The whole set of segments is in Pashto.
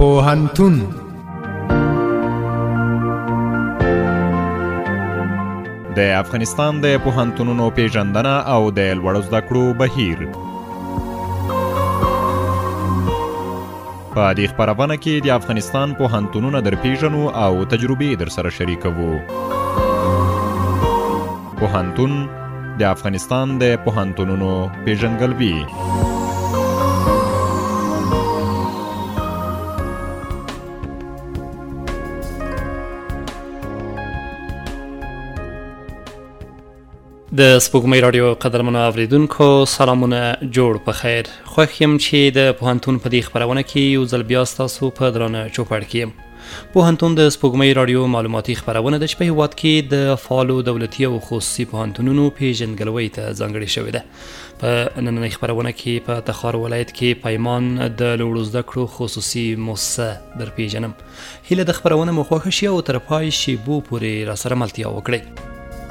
پوهنتون د افغانستان د پوهنتونونو پیژندنه او د لوړو زده کړو بهیر. په دې خپرونه کې د افغانستان پوهنتونونه در پیژنو او تجربې در سره شریکوو. پوهنتون د افغانستان د پوهنتونونو پیژندګلوي. د سپوږمۍ رادیو قدرمنو اوریدونکو سلامونه جوړ په خیر. خوښ یم چې د پوهنتون په دې خپرونه کې یو ځل بیا ستاسو په درانه چوپړ کې یم. پوهنتون د سپوږمۍ رادیو معلوماتي خپرونه ده چې په هیواد کې د فعالو دولتي او خصوصي پوهنتونونو پیژندګلوۍ ته ځانګړې شوې ده. په نننۍ خپرونه کې په تخار ولایت کې پیمان د لوړو زده کړو خصوصي مؤسسه در پیژنم. هیله د خپرونه مو خوښه شي او تر پای شیبو پورې راسره ملتیا وکړئ.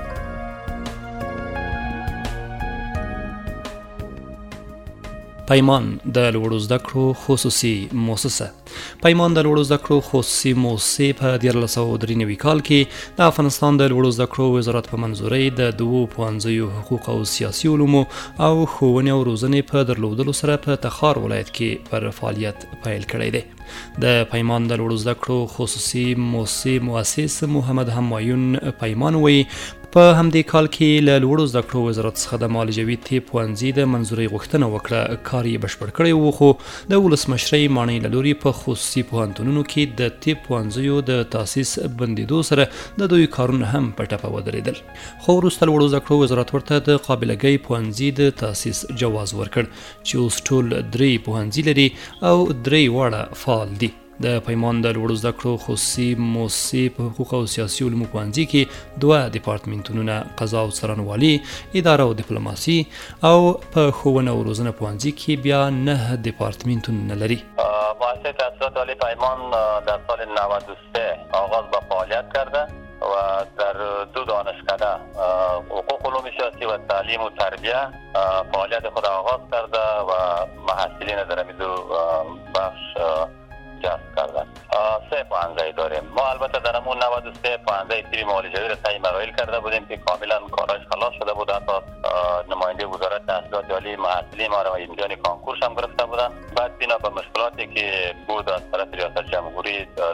پیمان د لوړو زده کړو خصوصي مؤسسه. پیمان د لوړو زده کړو خصوصي مؤسسې په 1993 کال کې د افغانستان د لوړو زده کړو وزارت په منظورۍ د دوو پوهنځیو حقوق او سیاسي علومو او ښوونې او روزنې په درلودلو سره په تخار ولایت کې پر فعالیت پیل کړی دی. د پیمان د لوړو زده کړو خصوصي مؤسسې مؤسس محمد همایون پیمان وایي په همدې کال کې له لوړو زده کړو وزارت څخه د معالجوي طب پوهنځي د منظورۍ غوښتنه وکړه. کار یې بشپړ کړی و، خو د ولسمشرۍ ماڼۍ له لوري په خصوصي پوهنتونونو کې د طب پوهنځیو د تاسیس بندېدو سره د دوی کارونه هم په ټپه ودرېدل. خو وروسته لوړو زده کړو وزارت ورته د قابلګۍ پوهنځي د تاسیس جواز ورکړ چې اوس ټول 3 پوهنځي لري او 3 واړه فعال دي. د پیمان د لوړو زده کړو خصوصي مؤسسې په حقوق او سیاسي علومو پوهنځي کې 2 ډیپارټمنټونه، قضا او څارنوالي، اداره او ډیپلوماسي، او په ښوونه او روزنه پوهنځي کې بیا 9 ډیپارټمنټونه لري. مؤسسه تحصیلات عالی پیمان در سال 93 آغاز به فعالیت کرده و در 2 دانشکده حقوق علوم سیاسی و تعلیم و تربیه فعالیت خود آغاز کرده و محصلین در این 2 بخش جذب کردن. 3 پوهنځی داریم. ما البته در همون 93 پوهنځی تیم معالجوی را طی مراحل کرده بودیم که کاملا کارش خلاص شده بود. حتی نماینده وزارت تحصیلات عالی محصلین ما را امتحان کنکورش هم گرفته بودن. بعد بنا به مشکلاتی که بود از طرف ریاست جمهوری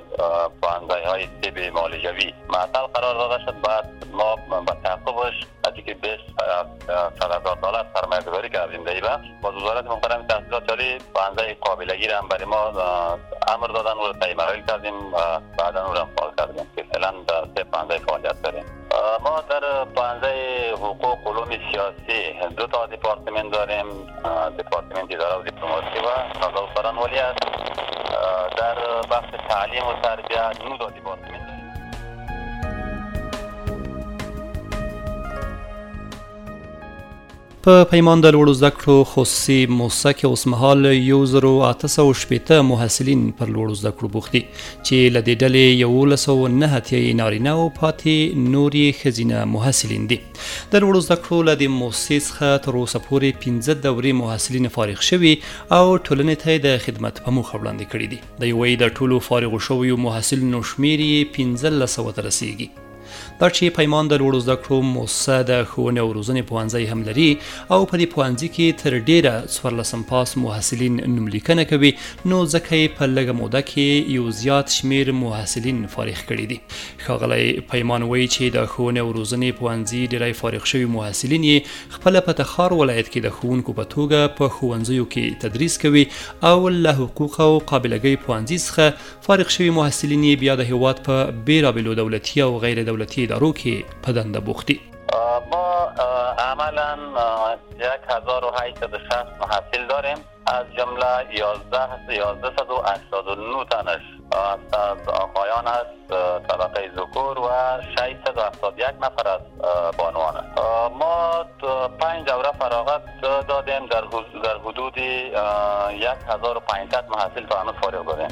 پوهنځی های طب معالجوی معطل قرار داده شد. بعد ما به تعقبش از اینکه $100,000 سرمایه گذاری کردیم در این بخش. باز وزارت محترم تحصیلات عالی پوهنځی قابلگی را هم برای ما امر دادن و طی مراحل کردیم و بعدا اون را فعال کردیم که فعلا در 3 پوهنځی فعالیت داریم. ما در پوهنځی حقوق علوم سیاسی 2 تا دپارتمنت داریم. دپارتمنت اداره و دیپلماسی و قضا و څارنوالي است. در بخش تعلیم و تربیه 9 تا دپارتمنت داریم. په پیمان د لوړو زده کړو خصوصي مؤسسه کې اوس مهال 1880 محصلین پر لوړو زده کړو بوخت دي چې له دې ډلې 1109 نارینه او پاتې نور یې ښځینه محصلین دي. د لوړو زده کړو له دې مؤسسې څخه تر اوسه پورې 15 دورې محصلین فارغ شوي او ټولنې ته د خدمت په موخه وړاندې کړي دي. د یوې د ټولو فارغ شویو محصلینو شمیر یې 1500 ته رسیږي. دا چې پیمان د لوړو زده کړو مؤسسه د ښوونې او روزنې پوهنځی هم لري او په دې پوهنځي کې تر ډیره 14 پاس محصلین نوملیکنه کوي، نو ځکه یې په لږه موده کې یو زیات شمیر محصلین فارغ کړي دي. ښاغلی پیمان وایي چې د ښوونې او روزنې پوهنځي ډیری فارغ شوي محصلین یې خپله په تخار ولایت کې د ښوونکو په توګه په ښوونځیو کې تدریس کوي او له حقوق او قابلګۍ پوهنځي څخه فارغ شوي محصلین یې بیا د هیواد په بیلابیلو دولتي او غیر دولتي ادارو کې په دنده بوخت دي. ما عملا 1860 محصل داریم. از جمله 1189 تنش از آقایان است طبقه ذکور و 671 نفر از بانوان است. ما 5 دوره فراغت دادیم. در حدود 1500 محصل تا هنوز فارغ داریم.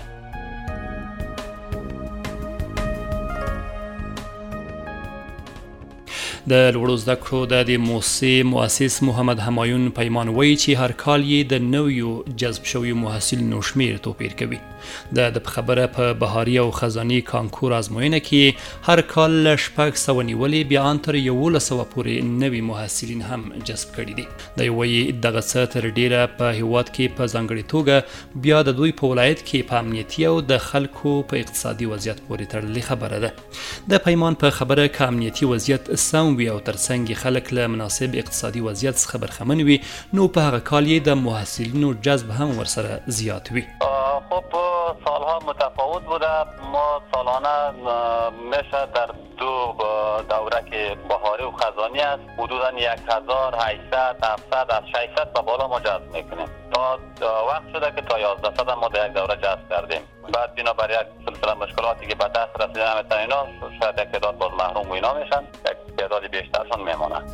د لوړو زده کړو د موسسې مؤسس محمد همایون پیمان وایي چې هر کال یې د نویو جذب شویو محصلینو شمیر توپیر کوي. د خبره په بهاري او خزاني کانکور ازموینه کې هر کال له 600 نیولې بیا ان تر 1100 پورې نوي محصلین هم جذب کړي دي. د وایي دغه څه تر ډیره په هیواد کې په ځانګړي توګه بیا د دوی په ولایت کې په امنیتي او د خلکو په اقتصادي وضعیت پورې تړلې خبره ده. د پیمان په خبره ک امنیتي وضعیت سم وي او ترڅنګ خلک له مناسب اقتصادي وضعیت څخه برخمن وي نو په هغه کال یې د محصلینو جذب هم ورسره زیات وي. خب سالها متفاوت بوده. ما سالانه میشه در دو دوره که بهاری و خزانی است حدودا 1800 700 از 600 به بالا ما جذب میکنیم. تا وقت شده که تا 1100 ما در یک دوره جذب کردیم. بعد بنابر یک سلسله مشکلاتی که به دست رسیده نمیتونن اینا شاید یک تعداد باز محروم و اینا میشن، یک تعداد بیشترشون میمونن.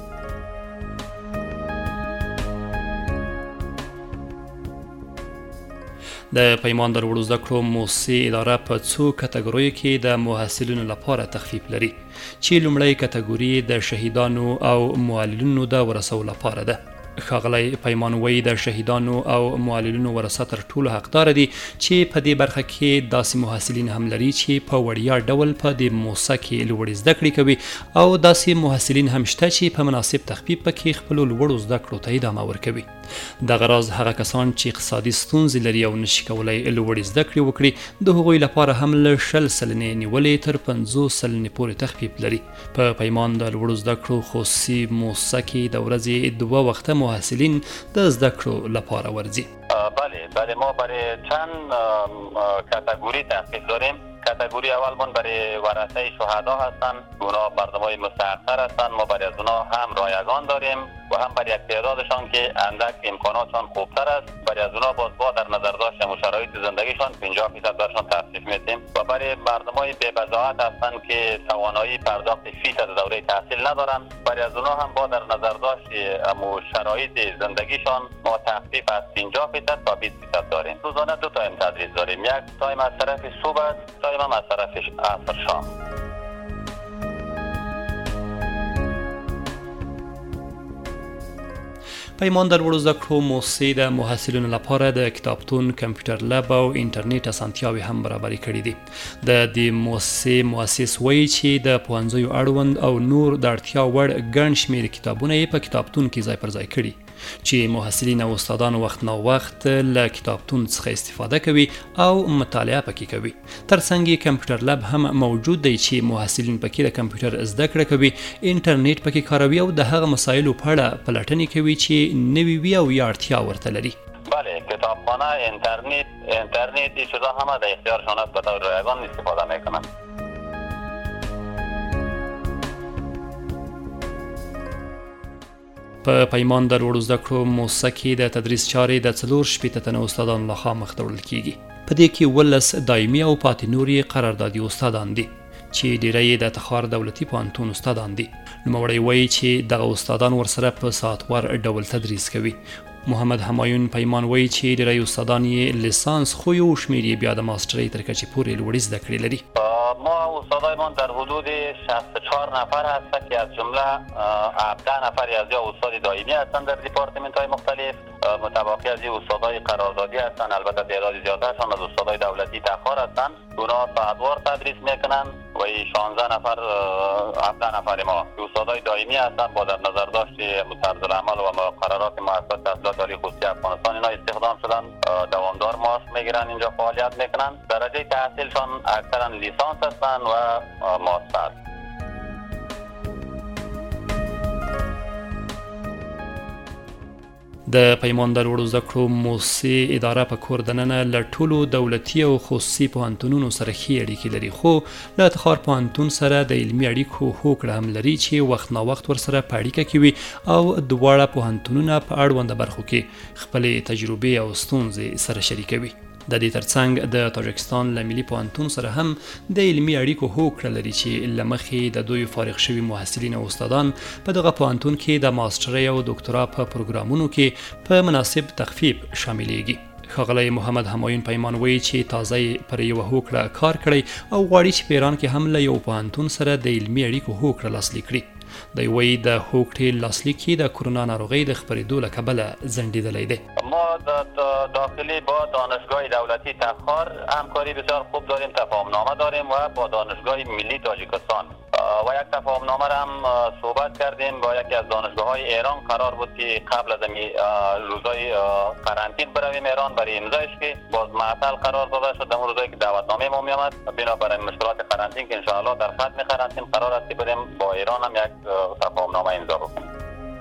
د پیمان د لوړو زده کړو موسسې اداره په څو کټګوریو کې د محصلینو لپاره تخفیف لري چې لومړی کټګوري د شهیدانو او معلولینو د ورثو لپاره ده. ښاغلی پیمان وایي د شهیدانو او معلولینو ورثه تر ټولو حقدار دي چې په دې برخه کې داسې محصلین هم لري چې په وړیا ډول په دې موسسه کې لوړې زده کړې کوي او داسې محصلین هم شته چې په مناسب تخفیف پکې خپلو لوړو زده کړو ته ادامه ورکوي. دغه راز هغه کسان چې اقتصادي ستونزې لري او نشي کولی لوړې زده کړې وکړي د هغوی لپاره هم له 10 سلنې نیولې تر 50 سلنې پورې تخفیف لري. په پیمان د لوړو زده کړو خصوصي موسسه کې د ورځې 2 وخته محصلین د زده کړو لپاره ورځي. بله ما برای چند کاتگوری تخصیص داریم. کاتگوری اول من برای ورثه شهدا هستن، اونا مردمای مستحق‌تر هستن، ما برای از اونا هم رایگان داریم و هم برای یک تعدادشان که اندک امکاناتشان خوبتر است برای از اونا باز با در نظر داشتیم و شرایط زندگیشان 50% برشان تخفیف میدیم و برای مردمای بی بضاعت هستن که توانایی پرداخت فیس از دوره تحصیل ندارن برای از اونا هم با در نظر داشت شرایط زندگیشان ما تخفیف از 50% تا 20% داریم. روزانه 2 تایم تدریس داریم، یک تایم از طرف صبح است، تایم هم از طرف عصر شام. پیمان در لوړو زده کړو موسسې د محصلینو لپاره د کتابتون، کمپیوټر لب او انټرنیټ اسانتیاوې هم برابرې کړي دي. د دې موسسې مؤسس وایي چې د پوهنځیو اړوند او نور د اړتیا وړ ګڼ شمېر کتابونه یې په کتابتون کې ځای پر ځای کړي چې محصلین او استادان وخت نا وخت له کتابتون څخه استفاده کوي او مطالعه پکې کوي. ترڅنګ یې کمپیوټر لب هم موجود دی چې محصلین پکې د کمپیوټر زده کړه کوي، انټرنیټ پکې کاروي او د هغه مسایلو په اړه پلټنې کوي چې نوي وي او یا اړتیا ورته لري. بله کتابخانه، اینترنت این چیزا همه در اختیارشان است، به طور رایگان استفاده میکنن. په پیمان د لوړو زده کړو موسسه کې د تدریس چارې د 4 تنه استادانو لخوا مخته وړل کیږي. په دې کې 19 دایمي او پاتې نور یې قراردادي استادان دي چې ډیری یې د تخار دولتي پوهنتون استادان دي. نوموړی وایي چې دغه استادان ورسره په ساعتوار ډول تدریس کوي. محمد همایون پیمان وایي چې ډیری استادان یې لیسانس خو یو شمېر یې بیا د ماسترۍ تر کچې پورې لوړې زده کړې لري. ما استادایمان در حدود 64 نفر هستند که از جمله 17 نفر ریاضی استاد دائمی هستند در دپارتمنت های مختلف. متباقی از این استادای قراردادی هستند، البته تعداد زیادترشان از استادای دولتی تخار هستند. اونا ساعتوار تدریس میکنن و 16 نفر 17 نفر ما استادای دائمی هستند با در نظر داشت طرز العمل و مقررات مؤسسه تحصیلات عالی خصوصی افغانستان اینا استخدام شدن، دوامدار معاش میگیرن، اینجا فعالیت میکنن. درجه تحصیلشان اکثرا لیسانس هستند و ماستر. د پیمان د لوړو زده کړو موسسې اداره په کور دننه له ټولو دولتي او خصوصي پوهنتونونو سره ښې اړیکې لري، خو له تخار پوهنتون سره د علمي اړیکو هوکړه هم لري چې وخت نا وخت ورسره په اړیکه کې وي او دواړه پوهنتونونه په اړونده برخو کې خپلې تجربې او ستونزې سره شریکوي. د دې ترڅنګ د تاجکستان له ملي پوهنتون سره هم د علمي اړیکو هوکړه لري چې له مخې د دوی فارغ شوي محصلین او استادان په دغه پوهنتون کې د ماسترۍ او دکترا په پروګرامونو کې په مناسب تخفیف شاملېږي. ښاغلی محمد همایون پیمان وایي چې تازه پر یوه هوکړه کار کړی او غواړي چې په ایران کې هم له یو پوهنتون سره د علمي اړیکو هوکړه لاسلیک کړي. د یوې د هوکړې لاسلیک د کرونا ناروغۍ د خپرېدو له کبله ځنډېدلی دی. ما داخلی با دانشگاه دولتی تخار همکاری بسیار خوب داریم، تفاهمنامه داریم و با دانشگاه ملی تاجیکستان و یک تفاهمنامه را هم صحبت کردیم. با یکی از دانشگاه‌های ایران قرار بود که قبل از روزهای قرنطینه برویم ایران برای امضایش که باز معطل قرار داده شد. در روزایی که دعوتنامه ما میامد بنابراین مشکلات قرنطینه که ان شاء الله در ختم قرنطینه قرار است که بریم با ایران هم یک تفاهمنامه امضا بکنیم.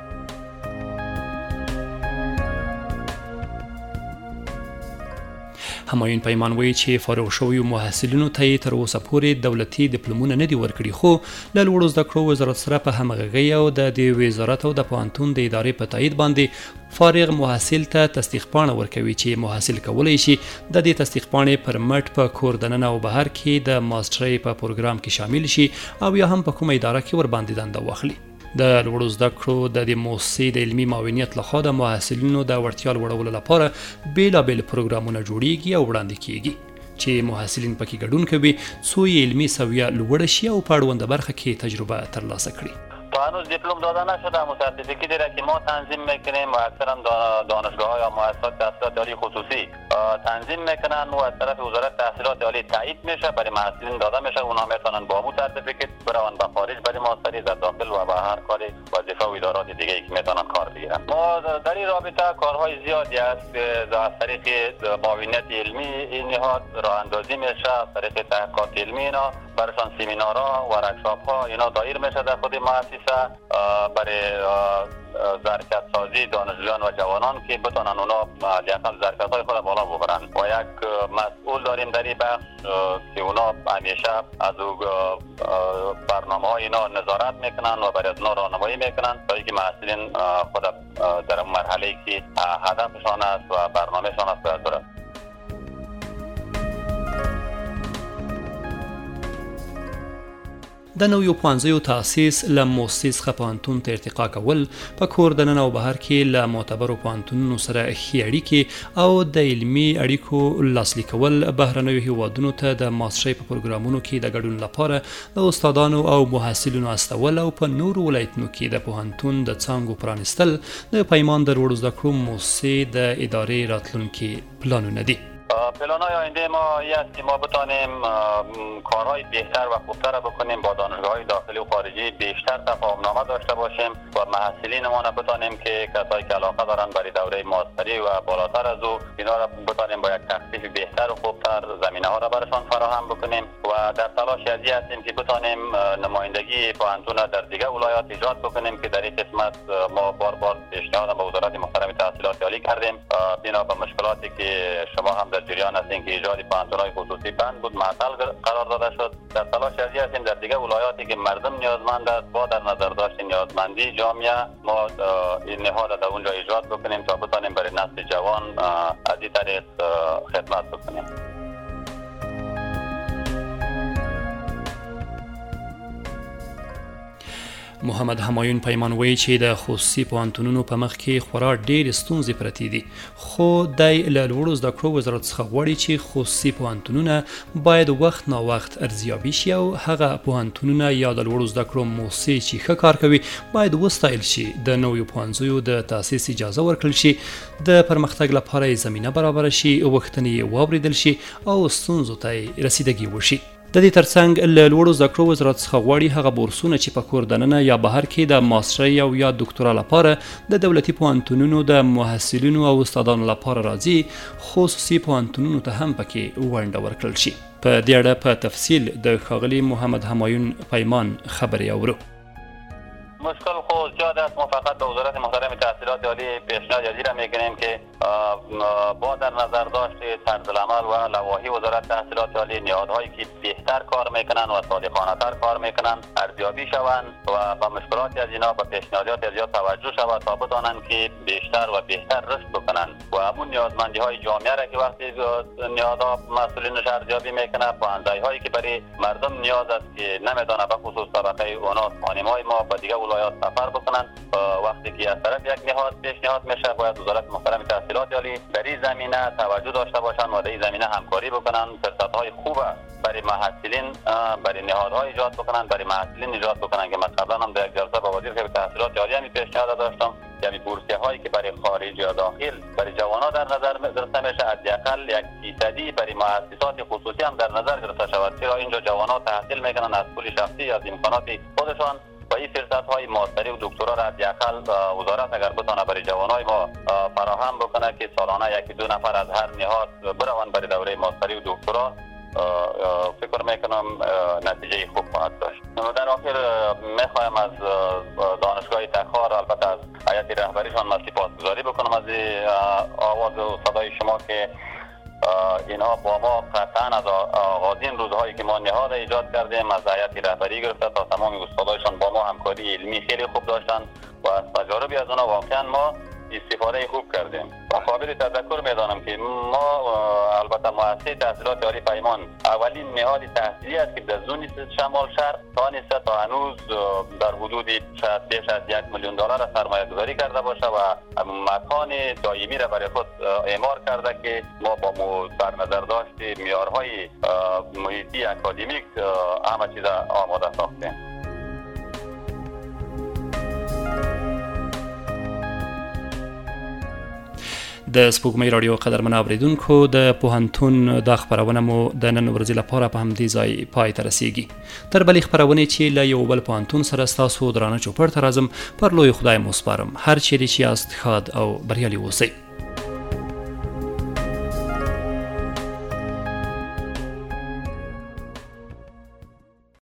همایون پیمان وایي چې فارغ شویو محصلینو ته یې تر اوسه پورې دولتي ډیپلومونه نه دي ورکړي، خو له لوړو زده کړو وزارت سره په همغږۍ او د دې وزارت او د پوهنتون د ادارې په تایید باندې فارغ محصل ته تصدیق پاڼه ورکوي چې محصل کولی شي د دې تصدیق پاڼې پر مټ په کور دننه او بهر کې د ماسټرۍ په پروګرام کې شامل شي او یا هم په کومه اداره کې ورباندې دنده واخلي. د لوړو زده کړو د مؤسسې د علمي معاونیت لخوا د محصلینو د وړتیا لوړولو لپاره بیلابیل پروګرامونه جوړیږي او وړاندې کیږي چې محصلین پکې ګډون کوي څو یې علمي سویه لوړه شي او په اړونده برخه کې تجربه ترلاسه کړي. هنوز دیپلم داده نشده، متاسفانه را که ما تنظیم میکنیم و اکثرا دانشگاه‌ها یا مؤسسات تحصیلات عالی خصوصی تنظیم میکنن و از طرف وزارت تحصیلات عالی تایید میشه، برای محصلین داده میشه، اونها میتونن با مو سرتیفیکت برن به خارج برای ماستری در داخل و به هر کار وظیفه و ادارات دیگه که میتونن کار بگیرن. ما در این رابطه کارهای زیادی است که از طریق معاونیت علمی این نهاد راه اندازی میشه، از طریق تحقیقات علمی اینا برشان سمینارها و ورکشاپ‌ها اینا دایر میشه در خود مؤسسه برای ظرفیت سازی دانشجویان و جوانان که بتونن اونا حداقل ظرفیت‌های خود بالا ببرن و یک مسئول داریم در این بخش که اونا همیشه از برنامه‌های اینا نظارت میکنن و برای از اونا راهنمایی میکنن تا اینکه محصلین خود در مرحله‌ای که هدفشان است و برنامه‌شان است برسند. د نویو پوهنځیو تاسیس له مؤسسې څخه پوهنتون ته ارتقا کول، په کور دننه او بهر کې له معتبرو پوهنتونونو سره ښې اړیکې او د علمي اړیکو لاسلیکول، بهرنیو هیوادونو ته د ماسټرۍ په پروګرامونو کې د ګډون لپاره د استادانو او محصلینو استول او په نورو ولایتونو کې د پوهنتون د څانګو پرانیستل د پیمان د لوړو زده کړو مؤسسې د ادارې راتلونکي پلانونه دي. پلان‌های آینده ما این است که ما بتانیم کارهای بهتر و خوبتر بکنیم، با دانشگاه‌های داخلی و خارجی بیشتر تفاهمنامه داشته باشیم و محصلینمون بتانیم که کسایی که علاقه دارن برای دوره ماستری و بالاتر از او اینا را بتانیم با یک تخفیف بهتر و خوبتر زمینه‌ها را براشان فراهم بکنیم و در تلاش ازی هستیم که بتانیم نمایندگی پوهنتون در دیگر ولایات ایجاد بکنیم که در این قسمت ما بار پیشنهاد به وزارت محترم تحصیلات عالی کردیم بنا به مشکلاتی که شما هم در جریان هستین که ایجاد پوهنتون‌های خصوصی بند بود، معطل قرار داده شد. در تلاش ازی هستیم در دیگر ولایاتی که مردم نیازمند است با در نظر داشت نیازمندی جامعه ما این نهاد در اونجا ایجاد بکنیم تا بتانیم برای نسل جوان از این طریق خدمت بکنیم. محمد همایون پیمان وایي چې د خصوصي پوهنتونونو په مخ کې خورا ډېرې ستونزې پرتې دي، خو دی له لوړو زده کړو وزارت څخه غواړي چې خصوصي پوهنتونونه باید وخت ناوخت ارزیابي شي او هغه پوهنتونونه یا د لوړو زده کړو مؤسسې چې ښه کار کوي باید وستایل شي، د نویو پوهنځیو د تاسیس اجازه ورکړل شي، د پرمختګ لپاره زمینه برابره شي، غوښتنې یې واورېدل شي او ستونزو ته رسیدګي وشي. د دې ترڅنګ له لوړو زده کړو وزارت څخه غواړي هغه بورسونه چې په کور دننه یا بهر کې د ماسټرۍ او یا دکتورا لپاره د دولتي پوهنتونونو د محصلینو او استادانو لپاره راځي، خصوصي پوهنتونونو ته هم پکې ونډه ورکړل شي. په دې اړه په تفصیل د ښاغلي محمد همایون پیمان خبرې اورو. مشکل خود زیاد است. ما فقط به وزارت محترم تحصیلات عالی پیشنهاد را میکنیم که با در نظر داشت طرزالعمل و لوایح وزارت تحصیلات عالی نهادهایی که بهتر کار میکنن و صادقانه تر کار میکنن ارزیابی شوند و به مشکلات از اینا و پیشنهادات از اینا توجه شود تا بتوانند که بیشتر و بهتر رشد بکنن و همون نیازمندی های جامعه را که وقتی نهادها مسئولینش ارزیابی میکنه، پوهنځی هایی که برای مردم نیاز است که نمیدونه به خصوص طبقه اونا خانم‌های ما به دیگه ولایات سفر بکنن، وقتی که از طرف یک پیشنهاد میشه باید وزارت محترم تحصیلات عالی در این زمینه توجه داشته باشند و در این زمینه همکاری بکنن، فرصت‌های خوب برای محصلین برای نهادهای ایجاد بکنن، برای محصلین ایجاد بکنن که من قبلا هم در یک جلسه با وزیر تحصیلات عالی هم پیشنهاد داشتم، یعنی بورسیه هایی که برای خارج یا داخل برای جوانان در نظر گرفته میشه، حداقل 1% برای مؤسسات خصوصی هم در نظر گرفته شود، چرا اینجا جوانان تحصیل میکنن از پول شخصی از امکانات خودشان و این فرصت‌های ماستری و دکترا را حداقل وزارت اگر بتونه برای جوانای ما فراهم بکنه که سالانه 1-2 نفر از هر نهاد بروند برای دوره ماستری و دکترا، فکر میکنم نتیجه خوب خواهد داشت. در آخر میخوایم از دانشگاه تخار، البته از هیئت رهبریشان سپاسگزاری بکنم از آواز و صدای شما که اینها با ما قطعا از آغازین روزهایی که ما نهاد ایجاد کردیم از هیئت رهبری گرفته تا تمام استادایشان با ما همکاری علمی خیلی خوب داشتن و از تجاربی از آنها واقعا ما استفاده خوب کردیم و قابل تذکر میدانم که ما البته مؤسسه تحصیلات عالی پیمان اولین نهاد تحصیلی است که در زون شمال شرق توانسته تا هنوز در حدود بیش از $1 میلیون سرمایه گذاری کرده باشه و مکان دائمی را برای خود اعمار کرده که ما با در نظر داشت معیارهای محیطی اکادمیک همه چیز آماده ساختیم. د سپوږمۍ رادیو قدرمن اوریدونکو د پوهنتون د خبرونه مو د نن ورځې لپاره په همدې ځای پای ته رسیږي. تر بلې خبرونې چې له یو بل پوهنتون سره ستاسو درانه چوپړ ته راځم پر لوی خدای مو سپارم. هر چیرې چې یاست ښاد او بریالي اوسئ.